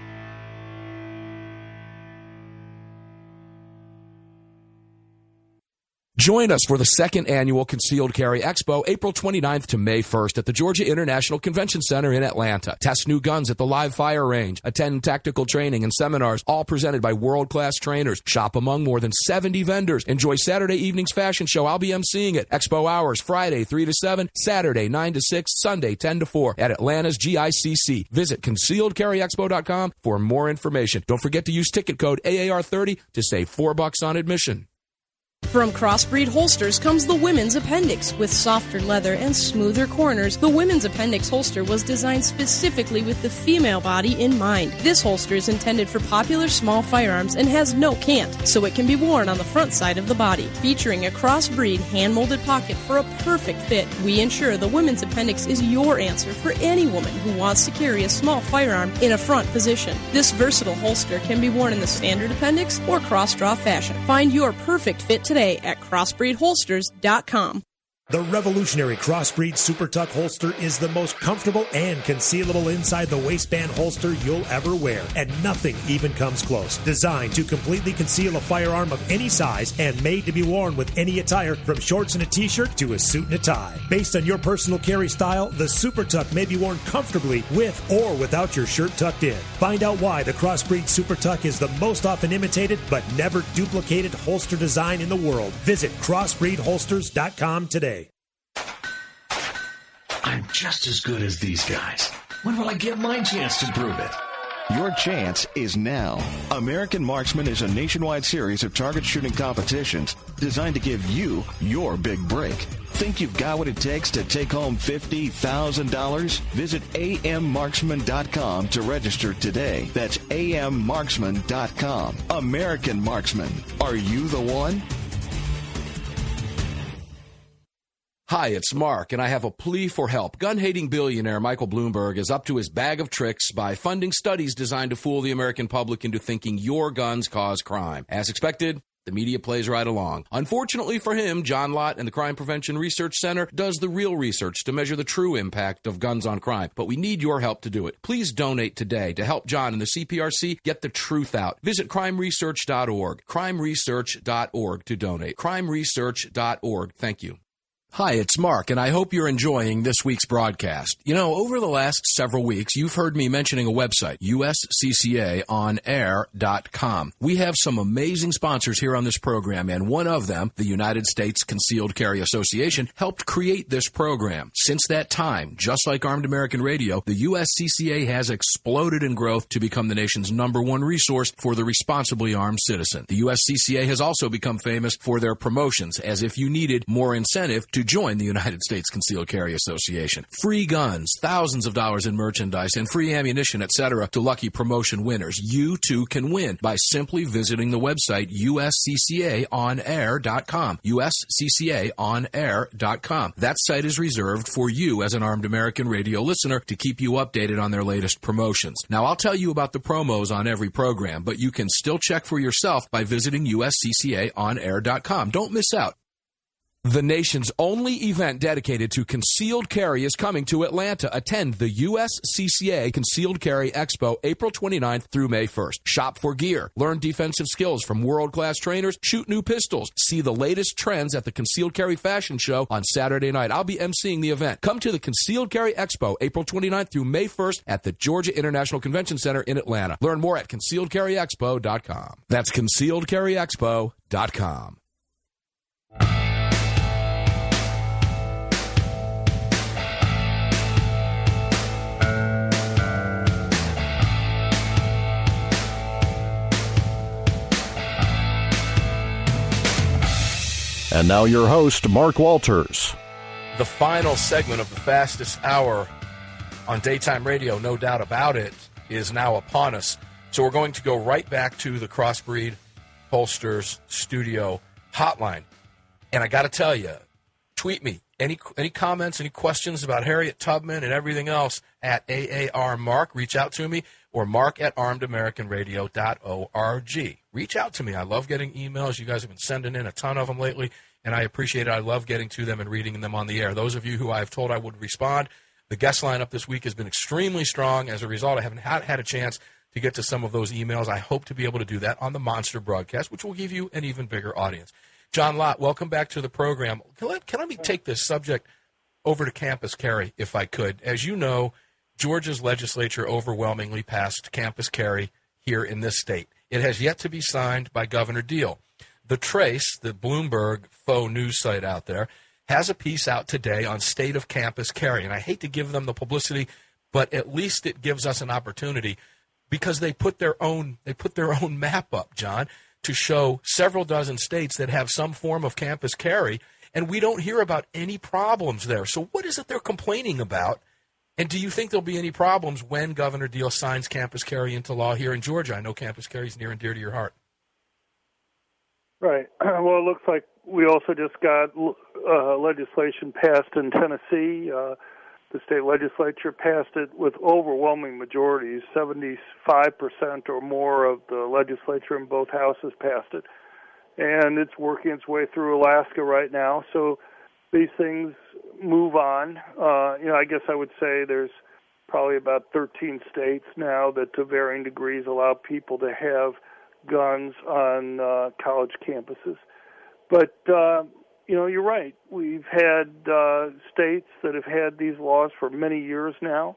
Join us for the second annual Concealed Carry Expo, April 29th to May 1st at the Georgia International Convention Center in Atlanta. Test new guns at the live fire range. Attend tactical training and seminars, all presented by world-class trainers. Shop among more than 70 vendors. Enjoy Saturday evening's fashion show. I'll be emceeing it. Expo hours, Friday 3 to 7, Saturday 9 to 6, Sunday 10 to 4 at Atlanta's GICC. Visit ConcealedCarryExpo.com for more information. Don't forget to use ticket code AAR30 to save $4 on admission. From Crossbreed Holsters comes the Women's Appendix. With softer leather and smoother corners, the Women's Appendix holster was designed specifically with the female body in mind. This holster is intended for popular small firearms and has no cant, so it can be worn on the front side of the body. Featuring a crossbreed hand-molded pocket for a perfect fit, we ensure the Women's Appendix is your answer for any woman who wants to carry a small firearm in a front position. This versatile holster can be worn in the standard appendix or cross-draw fashion. Find your perfect fit today at crossbreedholsters.com. The revolutionary Crossbreed Super Tuck holster is the most comfortable and concealable inside the waistband holster you'll ever wear, and nothing even comes close. Designed to completely conceal a firearm of any size and made to be worn with any attire, from shorts and a t-shirt to a suit and a tie. Based on your personal carry style, the Super Tuck may be worn comfortably with or without your shirt tucked in. Find out why the Crossbreed Super Tuck is the most often imitated but never duplicated holster design in the world. Visit crossbreedholsters.com today. I'm just as good as these guys. When will I get my chance to prove it? Your chance is now. American Marksman is a nationwide series of target shooting competitions designed to give you your big break. Think you've got what it takes to take home $50,000? Visit ammarksman.com to register today. That's ammarksman.com. American Marksman. Are you the one? Hi, it's Mark, and I have a plea for help. Gun-hating billionaire Michael Bloomberg is up to his bag of tricks by funding studies designed to fool the American public into thinking your guns cause crime. As expected, the media plays right along. Unfortunately for him, John Lott and the Crime Prevention Research Center does the real research to measure the true impact of guns on crime. But we need your help to do it. Please donate today to help John and the CPRC get the truth out. Visit crimeresearch.org. Crimeresearch.org to donate. Crimeresearch.org. Thank you. Hi, it's Mark, and I hope you're enjoying this week's broadcast. You know, over the last several weeks, you've heard me mentioning a website, usccaaonair.com. We have some amazing sponsors here on this program, and one of them, the United States Concealed Carry Association, helped create this program. Since that time, just like Armed American Radio, the USCCA has exploded in growth to become the nation's #1 resource for the responsibly armed citizen. The USCCA has also become famous for their promotions, as if you needed more incentive to join the United States Concealed Carry Association. Free guns, thousands of dollars in merchandise, and free ammunition, etc. to lucky promotion winners. You too can win by simply visiting the website usccaaonair.com. usccaaonair.com. That site is reserved for you as an Armed American Radio listener to keep you updated on their latest promotions. Now, I'll tell you about the promos on every program, but you can still check for yourself by visiting usccaaonair.com. Don't miss out. The nation's only event dedicated to concealed carry is coming to Atlanta. Attend the USCCA Concealed Carry Expo April 29th through May 1st. Shop for gear, learn defensive skills from world-class trainers, shoot new pistols, see the latest trends at the Concealed Carry Fashion Show on Saturday night. I'll be emceeing the event. Come to the Concealed Carry Expo April 29th through May 1st at the Georgia International Convention Center in Atlanta. Learn more at concealedcarryexpo.com. That's concealedcarryexpo.com. And now your host, Mark Walters. The final segment of the fastest hour on daytime radio, no doubt about it, is now upon us. So we're going to go right back to the Crossbreed Holsters studio hotline. And I got to tell you, tweet me any comments, any questions about Harriet Tubman and everything else at AARMark. Reach out to me, or mark@armedamericanradio.org. Reach out to me. I love getting emails. You guys have been sending in a ton of them lately, and I appreciate it. I love getting to them and reading them on the air. Those of you who I've told I would respond, the guest lineup this week has been extremely strong. As a result, I haven't had a chance to get to some of those emails. I hope to be able to do that on the Monster broadcast, which will give you an even bigger audience. John Lott, welcome back to the program. Can I take this subject over to campus carry, if I could? As you know, Georgia's legislature overwhelmingly passed campus carry here in this state. It has yet to be signed by Governor Deal. The Trace, the Bloomberg faux news site out there, has a piece out today on state of campus carry. And I hate to give them the publicity, but at least it gives us an opportunity, because they put their own map up, John, to show several dozen states that have some form of campus carry, and we don't hear about any problems there. So what is it they're complaining about? And do you think there'll be any problems when Governor Deal signs campus carry into law here in Georgia? I know campus carry is near and dear to your heart. Right. Well, it looks like we also just got legislation passed in Tennessee. The state legislature passed it with overwhelming majorities. 75% or more of the legislature in both houses passed it. And it's working its way through Alaska right now. So these things move on. I guess I would say there's probably about 13 states now that to varying degrees allow people to have guns on college campuses. But you're right. We've had states that have had these laws for many years now.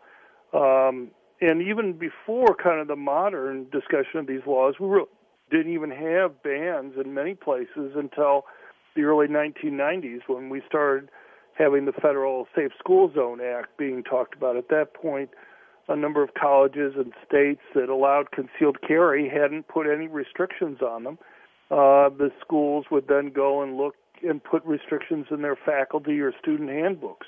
And even before kind of the modern discussion of these laws, we didn't even have bans in many places until the early 1990s, when we started having the Federal Safe School Zone Act being talked about. At that point, a number of colleges and states that allowed concealed carry hadn't put any restrictions on them. The schools would then go and look and put restrictions in their faculty or student handbooks.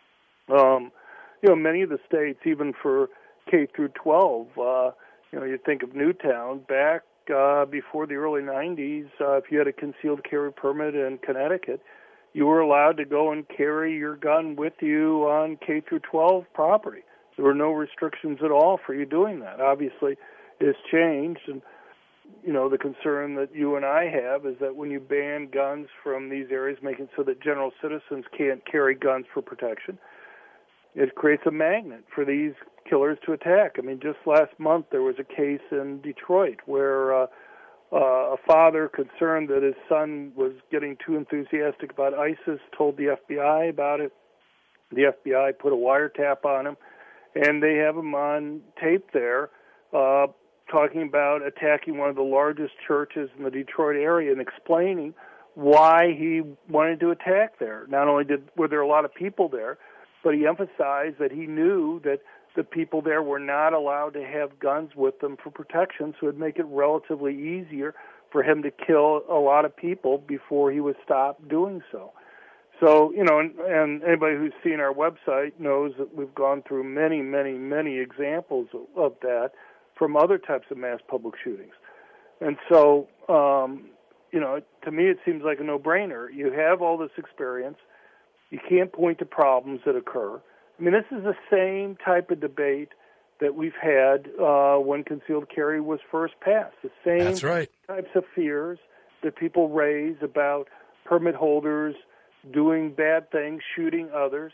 Many of the states, even for K through 12, you think of Newtown back before the early 90s. If you had a concealed carry permit in Connecticut, you were allowed to go and carry your gun with you on K through 12 property. There were no restrictions at all for you doing that. Obviously, it's changed, and the concern that you and I have is that when you ban guns from these areas, making it so that general citizens can't carry guns for protection, it creates a magnet for these killers to attack. I mean, just last month there was a case in Detroit where a father concerned that his son was getting too enthusiastic about ISIS told the FBI about it. The FBI put a wiretap on him, and they have him on tape there talking about attacking one of the largest churches in the Detroit area and explaining why he wanted to attack there. Not only were there a lot of people there, but he emphasized that he knew that the people there were not allowed to have guns with them for protection, so it would make it relatively easier for him to kill a lot of people before he would stop doing so. So, and anybody who's seen our website knows that we've gone through many, many, many examples of that from other types of mass public shootings. And so, to me it seems like a no-brainer. You have all this experience. You can't point to problems that occur. I mean, this is the same type of debate that we've had when concealed carry was first passed. The same That's right. types of fears that people raise about permit holders doing bad things, shooting others.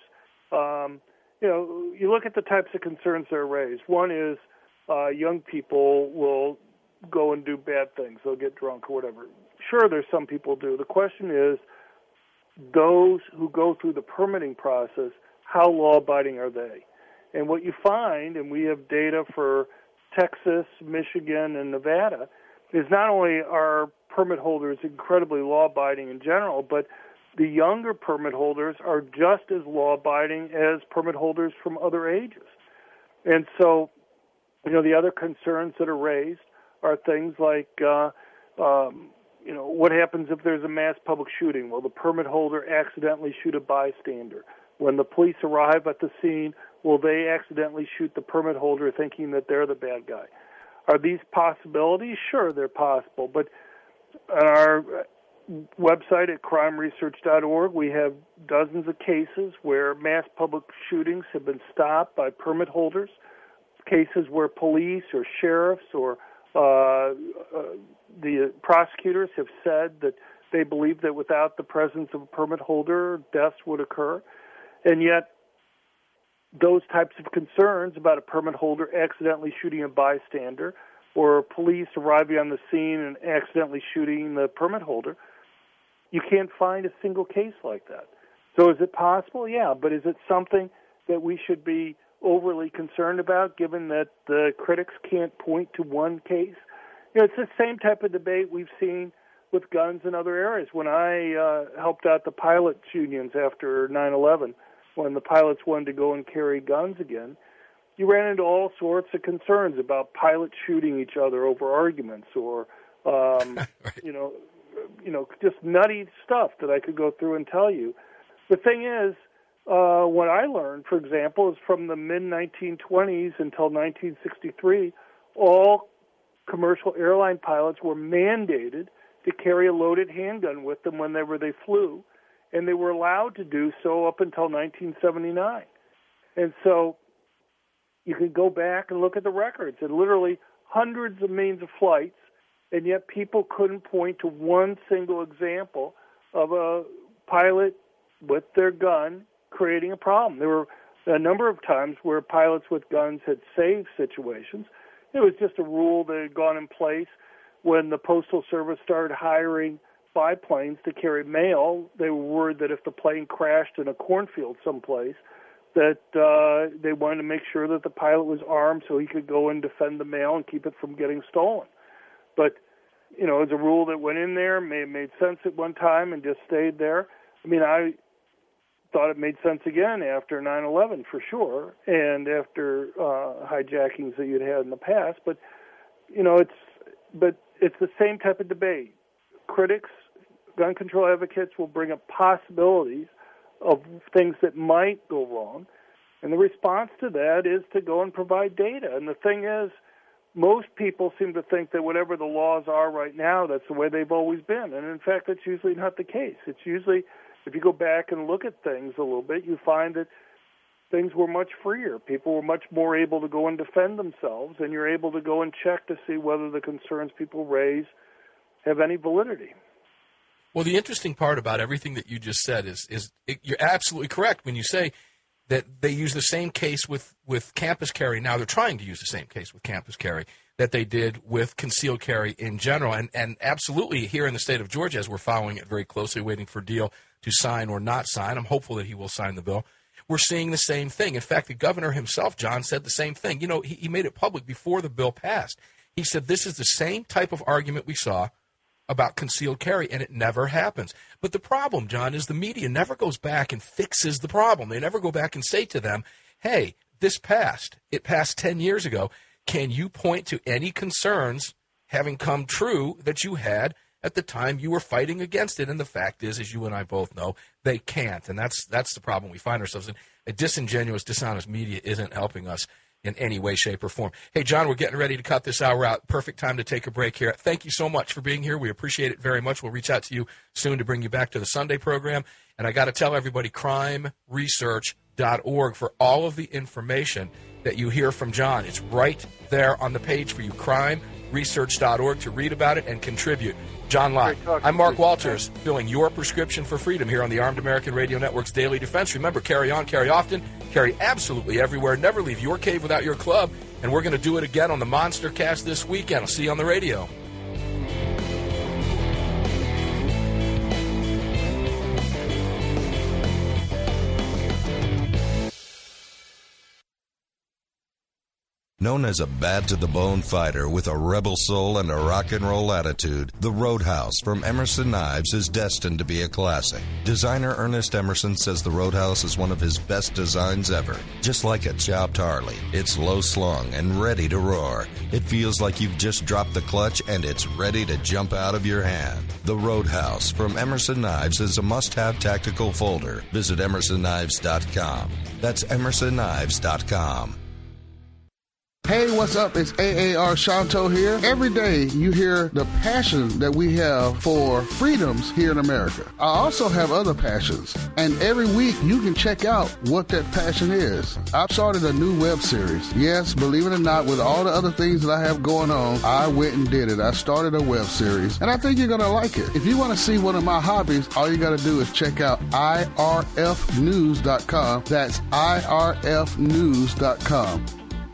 You look at the types of concerns that are raised. One is young people will go and do bad things. They'll get drunk or whatever. Sure, there's some people do. The question is, those who go through the permitting process, how law-abiding are they? And what you find, and we have data for Texas, Michigan, and Nevada, is not only are permit holders incredibly law-abiding in general, but the younger permit holders are just as law-abiding as permit holders from other ages. And so, the other concerns that are raised are things like, what happens if there's a mass public shooting? Will the permit holder accidentally shoot a bystander? When the police arrive at the scene, will they accidentally shoot the permit holder thinking that they're the bad guy? Are these possibilities? Sure, they're possible. But on our website at crimeresearch.org, we have dozens of cases where mass public shootings have been stopped by permit holders, cases where police or sheriffs or the prosecutors have said that they believe that without the presence of a permit holder, deaths would occur. And yet, those types of concerns about a permit holder accidentally shooting a bystander or police arriving on the scene and accidentally shooting the permit holder, you can't find a single case like that. So is it possible? Yeah, but is it something that we should be overly concerned about, given that the critics can't point to one case? It's the same type of debate we've seen with guns in other areas. When I helped out the pilots unions after 9/11, when the pilots wanted to go and carry guns again, you ran into all sorts of concerns about pilots shooting each other over arguments or, just nutty stuff that I could go through and tell you. The thing is, what I learned, for example, is from the mid-1920s until 1963, all commercial airline pilots were mandated to carry a loaded handgun with them whenever they flew, and they were allowed to do so up until 1979. And so you can go back and look at the records, and literally hundreds of millions of flights, and yet people couldn't point to one single example of a pilot with their gun creating a problem. There were a number of times where pilots with guns had saved situations. It was just a rule that had gone in place when the Postal Service started hiring biplanes to carry mail. They were worried that if the plane crashed in a cornfield someplace, that they wanted to make sure that the pilot was armed so he could go and defend the mail and keep it from getting stolen. But, it was a rule that went in there, may have made sense at one time and just stayed there. I mean, I thought it made sense again after 9/11 for sure, and after hijackings that you'd had in the past. But it's the same type of debate. Critics, gun control advocates will bring up possibilities of things that might go wrong, and the response to that is to go and provide data. And the thing is, most people seem to think that whatever the laws are right now, that's the way they've always been. And in fact, that's usually not the case. It's usually, if you go back and look at things a little bit, you find that things were much freer. People were much more able to go and defend themselves, and you're able to go and check to see whether the concerns people raise have any validity. Well, the interesting part about everything that you just said is you're absolutely correct when you say that they use the same case with campus carry. Now they're trying to use the same case with campus carry that they did with concealed carry in general. And absolutely here in the state of Georgia, as we're following it very closely, waiting for Deal to sign or not sign, I'm hopeful that he will sign the bill, we're seeing the same thing. In fact, the governor himself, John, said the same thing. You know, he made it public before the bill passed. He said this is the same type of argument we saw about concealed carry, and it never happens. But the problem, John, is the media never goes back and fixes the problem. They never go back and say to them, hey, this passed. It passed 10 years ago. Can you point to any concerns having come true that you had at the time you were fighting against it? And the fact is, as you and I both know, they can't. And that's the problem we find ourselves in. A disingenuous, dishonest media isn't helping us in any way, shape, or form. Hey, John, we're getting ready to cut this hour out. Perfect time to take a break here. Thank you so much for being here. We appreciate it very much. We'll reach out to you soon to bring you back to the Sunday program. And I got to tell everybody, crimeresearch.org for all of the information that you hear from John. It's right there on the page for you, crimeresearch.org, to read about it and contribute. John Lott. I'm Mark Walters, filling your prescription for freedom here on the Armed American Radio Network's Daily Defense. Remember, carry on, carry often, carry absolutely everywhere. Never leave your cave without your club. And we're going to do it again on the Monster Cast this weekend. I'll see you on the radio. Known as a bad-to-the-bone fighter with a rebel soul and a rock and roll attitude, the Roadhouse from Emerson Knives is destined to be a classic. Designer Ernest Emerson says the Roadhouse is one of his best designs ever. Just like a chopped Harley, it's low-slung and ready to roar. It feels like you've just dropped the clutch and it's ready to jump out of your hand. The Roadhouse from Emerson Knives is a must-have tactical folder. Visit EmersonKnives.com. That's EmersonKnives.com. Hey, what's up? It's AAR Shanto here. Every day you hear the passion that we have for freedoms here in America. I also have other passions, and every week you can check out what that passion is. I've started a new web series. Yes, believe it or not, with all the other things that I have going on, I went and did it. I started a web series, and I think you're going to like it. If you want to see one of my hobbies, all you got to do is check out irfnews.com. That's irfnews.com.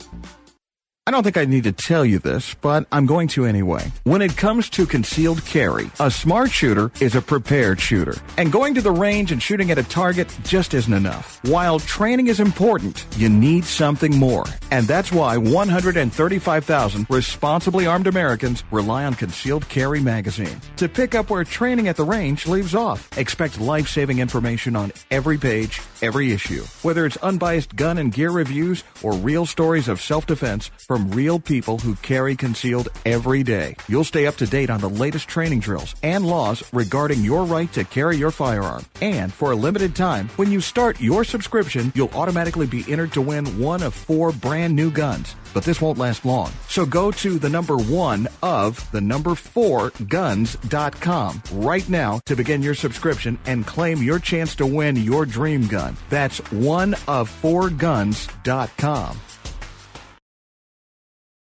I don't think I need to tell you this, but I'm going to anyway. When it comes to concealed carry, a smart shooter is a prepared shooter. And going to the range and shooting at a target just isn't enough. While training is important, you need something more. And that's why 135,000 responsibly armed Americans rely on Concealed Carry magazine to pick up where training at the range leaves off. Expect life-saving information on every page, every issue. Whether it's unbiased gun and gear reviews or real stories of self-defense from real people who carry concealed every day. You'll stay up to date on the latest training drills and laws regarding your right to carry your firearm. And for a limited time, when you start your subscription, you'll automatically be entered to win one of 4 brand new guns. But this won't last long. So go to the number 1 of the number 4guns.com right now to begin your subscription and claim your chance to win your dream gun. That's 1of4guns.com.